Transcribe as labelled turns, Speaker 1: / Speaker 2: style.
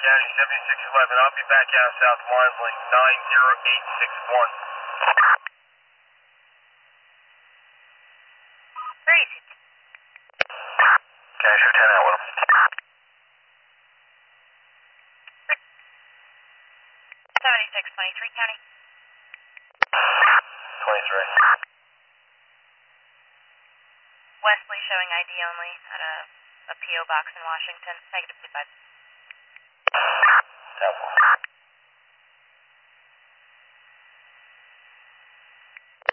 Speaker 1: County 7611. I'll be back out South Wansley 90861.
Speaker 2: Where is it?
Speaker 1: County Show 10 out with him.
Speaker 2: 7623 County.
Speaker 1: 23.
Speaker 2: Wesley showing ID only at a P.O. box in Washington. -5.
Speaker 1: Helpful.